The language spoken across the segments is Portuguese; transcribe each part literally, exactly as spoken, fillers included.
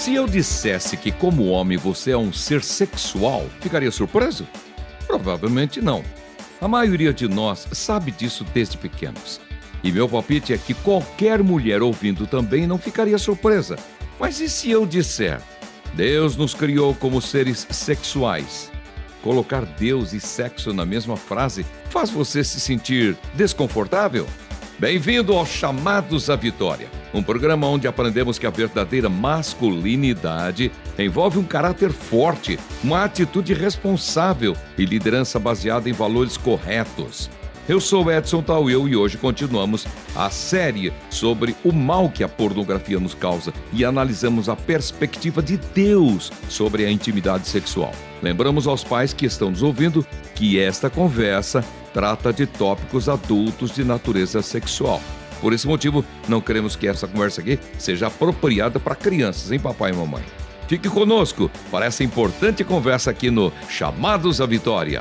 Se eu dissesse que como homem você é um ser sexual, ficaria surpreso? Provavelmente não. A maioria de nós sabe disso desde pequenos. E meu palpite é que qualquer mulher ouvindo também não ficaria surpresa. Mas e se eu disser, Deus nos criou como seres sexuais? Colocar Deus e sexo na mesma frase faz você se sentir desconfortável? Bem-vindo aos Chamados à Vitória, um programa onde aprendemos que a verdadeira masculinidade envolve um caráter forte, uma atitude responsável e liderança baseada em valores corretos. Eu sou Edson Tauil e hoje continuamos a série sobre o mal que a pornografia nos causa e analisamos a perspectiva de Deus sobre a intimidade sexual. Lembramos aos pais que estão nos ouvindo que esta conversa trata de tópicos adultos de natureza sexual. Por esse motivo, não queremos que essa conversa aqui seja apropriada para crianças, hein, papai e mamãe? Fique conosco para essa importante conversa aqui no Chamados à Vitória.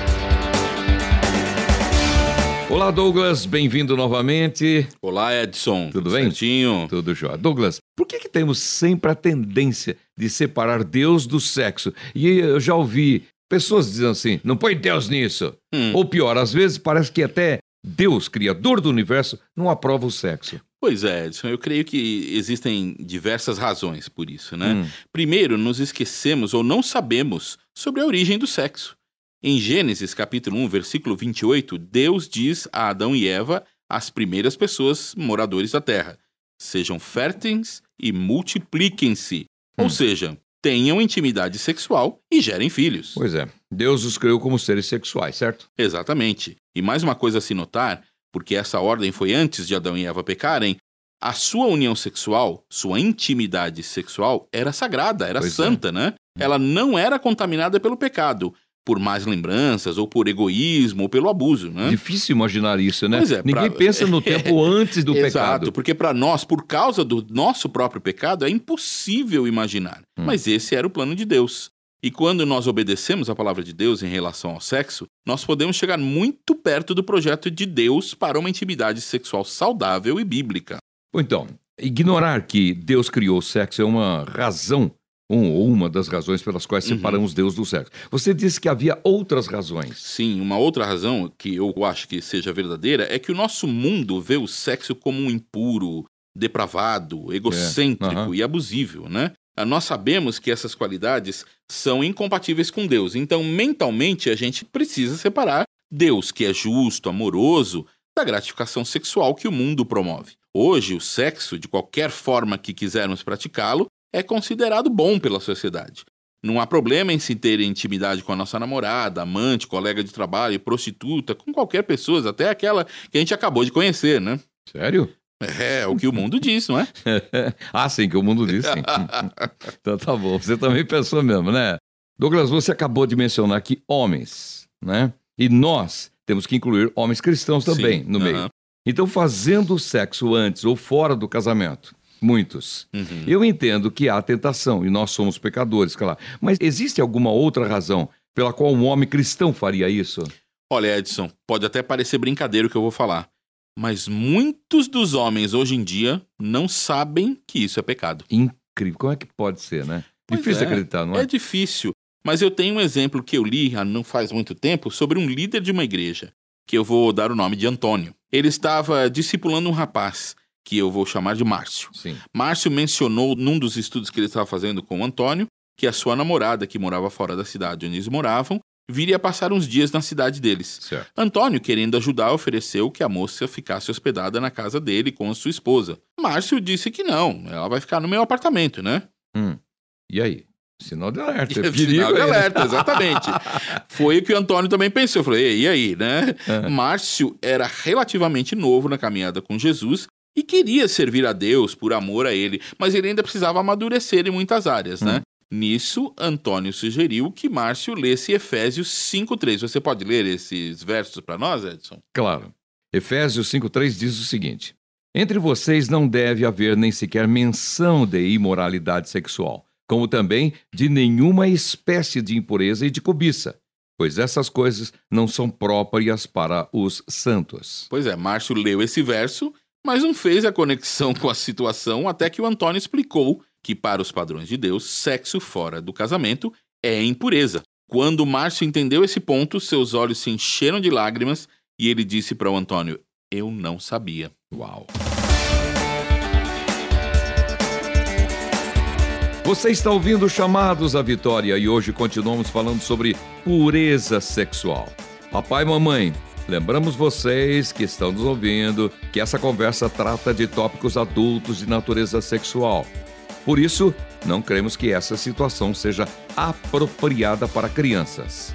Olá, Douglas, bem-vindo novamente. Olá, Edson. Tudo bem? Certinho. Tudo jóia. Douglas, por que que temos sempre a tendência de separar Deus do sexo? E eu já ouvi pessoas dizendo assim, não põe Deus nisso. Hum. Ou pior, às vezes parece que até Deus, criador do universo, não aprova o sexo. Pois é, Edson, eu creio que existem diversas razões por isso, né? Hum. Primeiro, nos esquecemos ou não sabemos sobre a origem do sexo. Em Gênesis, capítulo um, versículo vinte e oito, Deus diz a Adão e Eva, as primeiras pessoas moradores da terra, sejam férteis e multipliquem-se, hum. ou seja, tenham intimidade sexual e gerem filhos. Pois é, Deus os criou como seres sexuais, certo? Exatamente. E mais uma coisa a se notar, porque essa ordem foi antes de Adão e Eva pecarem, a sua união sexual, sua intimidade sexual era sagrada, era pois santa, é. né? Ela não era contaminada pelo pecado, por más lembranças, ou por egoísmo, ou pelo abuso, né? Difícil imaginar isso, né? Pois é, Ninguém pra... pensa no tempo antes do Exato, pecado. Exato, porque para nós, por causa do nosso próprio pecado, é impossível imaginar. Hum. Mas esse era o plano de Deus. E quando nós obedecemos a palavra de Deus em relação ao sexo, nós podemos chegar muito perto do projeto de Deus para uma intimidade sexual saudável e bíblica. Então, ignorar que Deus criou o sexo é uma razão Um ou uma das razões pelas quais separamos uhum. Deus do sexo. Você disse que havia outras razões. Sim, uma outra razão que eu acho que seja verdadeira é que o nosso mundo vê o sexo como um impuro, depravado, egocêntrico é. uhum. e abusivo, né? Nós sabemos que essas qualidades são incompatíveis com Deus. Então, mentalmente, a gente precisa separar Deus, que é justo, amoroso, da gratificação sexual que o mundo promove. Hoje, o sexo, de qualquer forma que quisermos praticá-lo, é considerado bom pela sociedade. Não há problema em se ter intimidade com a nossa namorada, amante, colega de trabalho, prostituta, com qualquer pessoa, até aquela que a gente acabou de conhecer, né? Sério? É, é o que o mundo diz, não é? ah, sim, que o mundo diz, sim. Então tá bom, você também pensou mesmo, né? Douglas, você acabou de mencionar aqui homens, né? E nós temos que incluir homens cristãos também sim, no meio. Uh-huh. Então, fazendo o sexo antes ou fora do casamento, muitos. Uhum. Eu entendo que há tentação e nós somos pecadores, claro. Mas existe alguma outra razão pela qual um homem cristão faria isso? Olha, Edson, pode até parecer brincadeira o que eu vou falar, mas muitos dos homens hoje em dia não sabem que isso é pecado. Incrível. Como é que pode ser, né? Pois difícil é, acreditar, não é? É difícil. Mas eu tenho um exemplo que eu li há não faz muito tempo sobre um líder de uma igreja, que eu vou dar o nome de Antônio. Ele estava discipulando um rapaz que eu vou chamar de Márcio. Sim. Márcio mencionou, num dos estudos que ele estava fazendo com o Antônio, que a sua namorada, que morava fora da cidade onde eles moravam, viria passar uns dias na cidade deles. Certo. Antônio, querendo ajudar, ofereceu que a moça ficasse hospedada na casa dele com a sua esposa. Márcio disse que não, ela vai ficar no meu apartamento, né? Hum. E aí? Sinal de alerta. É Sinal de alerta, exatamente. Foi o que o Antônio também pensou. Eu falei, e aí, né? É. Márcio era relativamente novo na caminhada com Jesus, e queria servir a Deus por amor a ele, mas ele ainda precisava amadurecer em muitas áreas, né? Hum. Nisso, Antônio sugeriu que Márcio lesse Efésios cinco três. Você pode ler esses versos para nós, Edson? Claro. Efésios cinco três diz o seguinte: entre vocês não deve haver nem sequer menção de imoralidade sexual, como também de nenhuma espécie de impureza e de cobiça, pois essas coisas não são próprias para os santos. Pois é, Márcio leu esse verso, mas não fez a conexão com a situação até que o Antônio explicou que para os padrões de Deus, sexo fora do casamento é impureza. Quando Márcio entendeu esse ponto, seus olhos se encheram de lágrimas e ele disse para o Antônio: eu não sabia. Uau! Você está ouvindo Chamados à Vitória e hoje continuamos falando sobre pureza sexual. Papai e mamãe, lembramos vocês que estão nos ouvindo que essa conversa trata de tópicos adultos de natureza sexual. Por isso, não cremos que essa situação seja apropriada para crianças.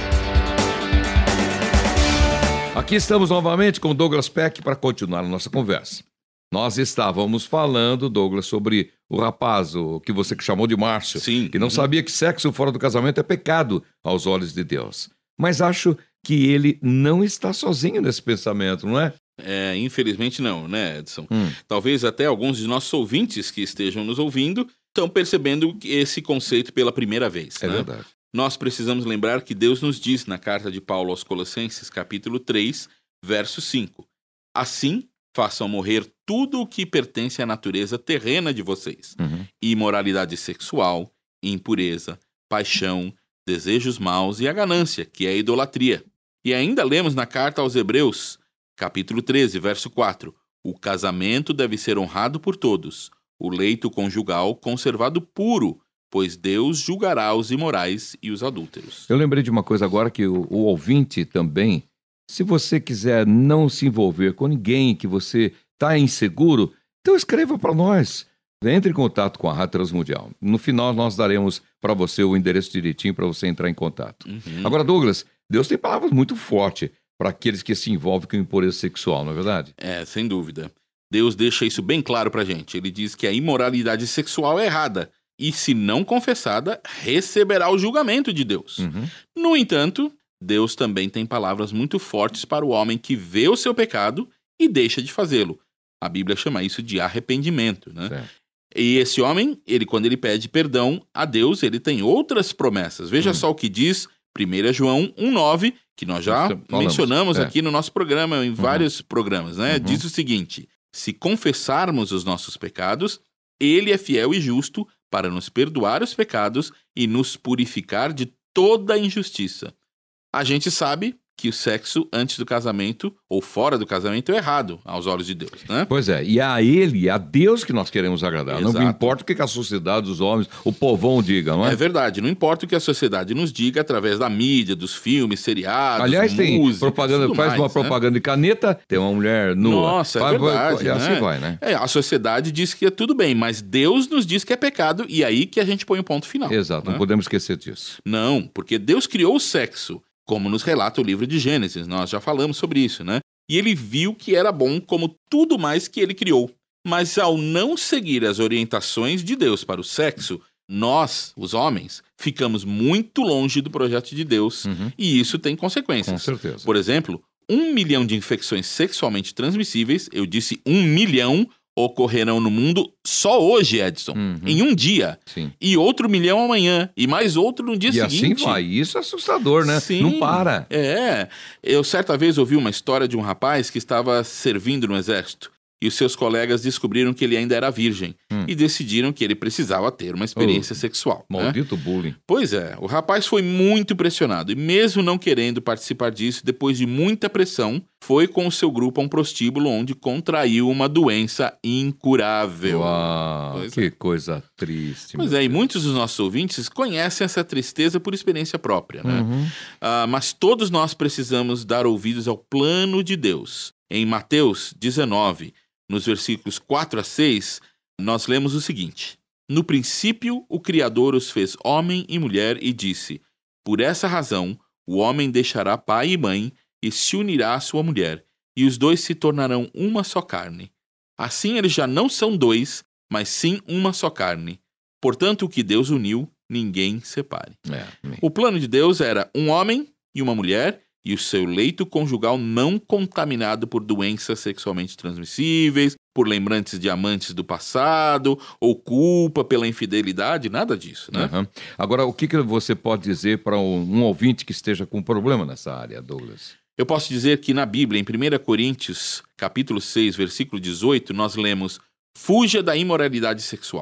Aqui estamos novamente com Douglas Peck para continuar a nossa conversa. Nós estávamos falando, Douglas, sobre o rapaz, o que você chamou de Márcio, Sim. que não sabia que sexo fora do casamento é pecado aos olhos de Deus. Mas acho que ele não está sozinho nesse pensamento, não é? É, infelizmente não, né, Edson? Hum. Talvez até alguns de nossos ouvintes que estejam nos ouvindo estão percebendo esse conceito pela primeira vez. É né? verdade. Nós precisamos lembrar que Deus nos diz na carta de Paulo aos Colossenses, capítulo três, verso cinco. Assim, façam morrer tudo o que pertence à natureza terrena de vocês. Uhum. Imoralidade sexual, impureza, paixão, desejos maus e a ganância, que é a idolatria. E ainda lemos na carta aos Hebreus, capítulo treze, verso quatro. O casamento deve ser honrado por todos, o leito conjugal conservado puro, pois Deus julgará os imorais e os adúlteros. Eu lembrei de uma coisa agora que o, o ouvinte também, se você quiser não se envolver com ninguém que você está inseguro, então escreva para nós. Entre em contato com a Rádio Transmundial. No final nós daremos para você o endereço direitinho para você entrar em contato. Uhum. Agora, Douglas, Deus tem palavras muito fortes para aqueles que se envolvem com impureza sexual, não é verdade? É, sem dúvida. Deus deixa isso bem claro pra gente. Ele diz que a imoralidade sexual é errada e, se não confessada, receberá o julgamento de Deus. Uhum. No entanto, Deus também tem palavras muito fortes para o homem que vê o seu pecado e deixa de fazê-lo. A Bíblia chama isso de arrependimento, né? Certo. E esse homem, ele, quando ele pede perdão a Deus, ele tem outras promessas. Veja Hum. só o que diz primeira João um, nove, que nós já Falamos, mencionamos é. aqui no nosso programa, em vários programas, né? Uhum. Diz o seguinte: se confessarmos os nossos pecados, ele é fiel e justo para nos perdoar os pecados e nos purificar de toda injustiça. A gente sabe que o sexo antes do casamento ou fora do casamento é errado aos olhos de Deus, né? Pois é, e a ele, a Deus que nós queremos agradar. Exato. Não importa o que a sociedade, os homens, o povão diga, não é? É verdade, não importa o que a sociedade nos diga através da mídia, dos filmes, seriados, Aliás, tem música, propaganda, tudo faz mais, uma né? propaganda de caneta, tem uma mulher nua. Nossa, é Vai- vai- verdade, E assim né? vai, né? É, a sociedade diz que é tudo bem, mas Deus nos diz que é pecado e aí que a gente põe o ponto final. Exato, né? não podemos esquecer disso. Não, porque Deus criou o sexo, como nos relata o livro de Gênesis, nós já falamos sobre isso, né? E ele viu que era bom como tudo mais que ele criou. Mas ao não seguir as orientações de Deus para o sexo, nós, os homens, ficamos muito longe do projeto de Deus. Uhum. E isso tem Com consequências. certeza. Por exemplo, um milhão de infecções sexualmente transmissíveis, eu disse um milhão, ocorrerão no mundo só hoje, Edson, Uhum. em um dia. Sim. E outro milhão amanhã, e mais outro no dia E seguinte. assim vai. Isso é assustador, né? Sim. Não para. É. Eu certa vez ouvi uma história de um rapaz que estava servindo no exército e os seus colegas descobriram que ele ainda era virgem Hum. e decidiram que ele precisava ter uma experiência Oh, sexual. né? Maldito bullying. Pois é, o rapaz foi muito pressionado e mesmo não querendo participar disso, depois de muita pressão, foi com o seu grupo a um prostíbulo onde contraiu uma doença incurável. Uau, Pois que coisa triste. Pois meu é, e Deus. muitos dos nossos ouvintes conhecem essa tristeza por experiência própria, né? Uhum. Ah, mas todos nós precisamos dar ouvidos ao plano de Deus. Em Mateus dezenove, nos versículos quatro a seis, nós lemos o seguinte: No princípio, o Criador os fez homem e mulher e disse: Por essa razão, o homem deixará pai e mãe e se unirá à sua mulher, e os dois se tornarão uma só carne. Assim eles já não são dois, mas sim uma só carne. Portanto, o que Deus uniu, ninguém separe. É, amém. O plano de Deus era um homem e uma mulher e o seu leito conjugal não contaminado por doenças sexualmente transmissíveis, por lembrantes de amantes do passado, ou culpa pela infidelidade, nada disso, né? Uhum. Agora, o que, que você pode dizer para um, um ouvinte que esteja com problema nessa área, Douglas? Eu posso dizer que na Bíblia, em primeira Coríntios, capítulo seis, versículo dezoito, nós lemos: Fuja da imoralidade sexual.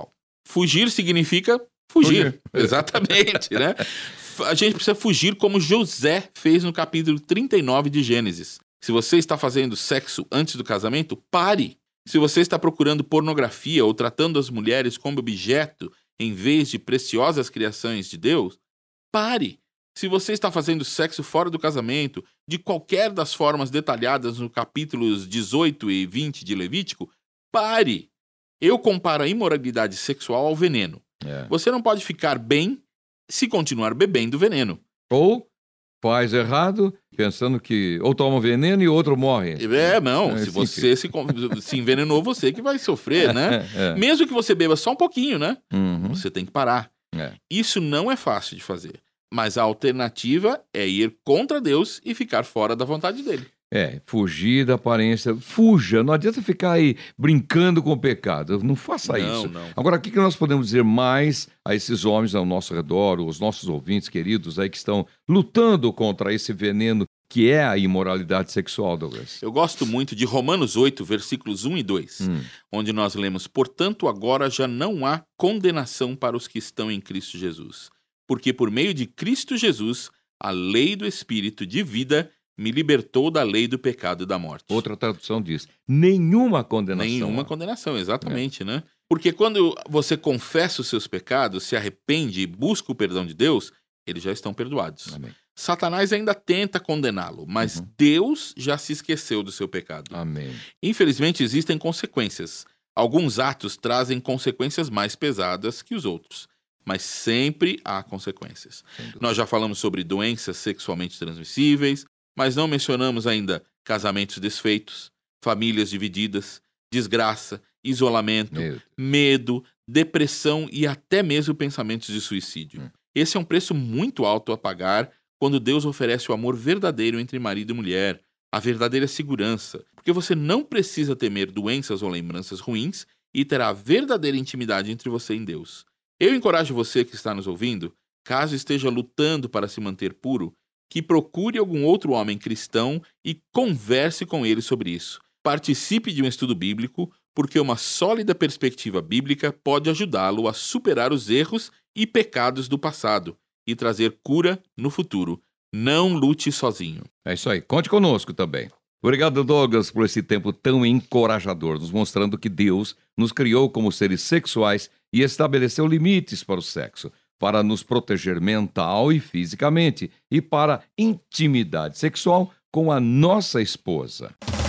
Fugir significa fugir. Fugir. Exatamente, né? A gente precisa fugir como José fez no capítulo trinta e nove de Gênesis. Se você está fazendo sexo antes do casamento, pare. Se você está procurando pornografia ou tratando as mulheres como objeto em vez de preciosas criações de Deus, pare. Se você está fazendo sexo fora do casamento, de qualquer das formas detalhadas no capítulos dezoito e vinte de Levítico, pare. Eu comparo a imoralidade sexual ao veneno. É. Você não pode ficar bem se continuar bebendo veneno. Ou faz errado, pensando que ou toma veneno e outro morre. É, não. É, se sim, você se, se envenenou, você que vai sofrer, né? É. Mesmo que você beba só um pouquinho, né? Uhum. Você tem que parar. É. Isso não é fácil de fazer. Mas a alternativa é ir contra Deus e ficar fora da vontade dele. É, fugir da aparência. Fuja, não adianta ficar aí brincando com o pecado. Não faça Não, isso. não. Agora, o que que nós podemos dizer mais a esses homens ao nosso redor, os nossos ouvintes queridos aí que estão lutando contra esse veneno que é a imoralidade sexual, Douglas? Eu gosto muito de Romanos oito, versículos um e dois, Hum. onde nós lemos: portanto, agora já não há condenação para os que estão em Cristo Jesus. Porque por meio de Cristo Jesus, a lei do Espírito de vida me libertou da lei do pecado e da morte. Outra tradução diz, nenhuma condenação. Nenhuma condenação, exatamente, é. né? Porque quando você confessa os seus pecados, se arrepende e busca o perdão de Deus, eles já estão perdoados. Amém. Satanás ainda tenta condená-lo, mas Uhum. Deus já se esqueceu do seu pecado. Amém. Infelizmente, existem consequências. Alguns atos trazem consequências mais pesadas que os outros, mas sempre há consequências. Nós já falamos sobre doenças sexualmente transmissíveis, mas não mencionamos ainda casamentos desfeitos, famílias divididas, desgraça, isolamento, Meu Deus. medo, depressão e até mesmo pensamentos de suicídio. Hum. Esse é um preço muito alto a pagar quando Deus oferece o amor verdadeiro entre marido e mulher, a verdadeira segurança, porque você não precisa temer doenças ou lembranças ruins e terá a verdadeira intimidade entre você e Deus. Eu encorajo você que está nos ouvindo, caso esteja lutando para se manter puro, que procure algum outro homem cristão e converse com ele sobre isso. Participe de um estudo bíblico, porque uma sólida perspectiva bíblica pode ajudá-lo a superar os erros e pecados do passado e trazer cura no futuro. Não lute sozinho. É isso aí. Conte conosco também. Obrigado, Douglas, por esse tempo tão encorajador, nos mostrando que Deus nos criou como seres sexuais e estabeleceu limites para o sexo, para nos proteger mental e fisicamente, e para intimidade sexual com a nossa esposa.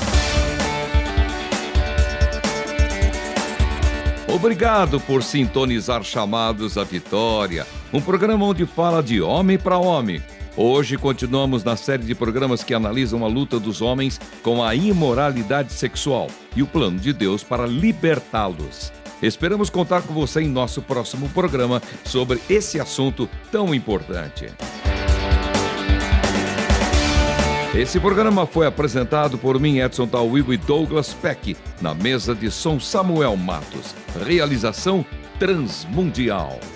Obrigado por sintonizar Chamados à Vitória, um programa onde fala de homem para homem. Hoje continuamos na série de programas que analisam a luta dos homens com a imoralidade sexual e o plano de Deus para libertá-los. Esperamos contar com você em nosso próximo programa sobre esse assunto tão importante. Esse programa foi apresentado por mim, Edson Tauigo e Douglas Peck, na mesa de som Samuel Matos. Realização Transmundial.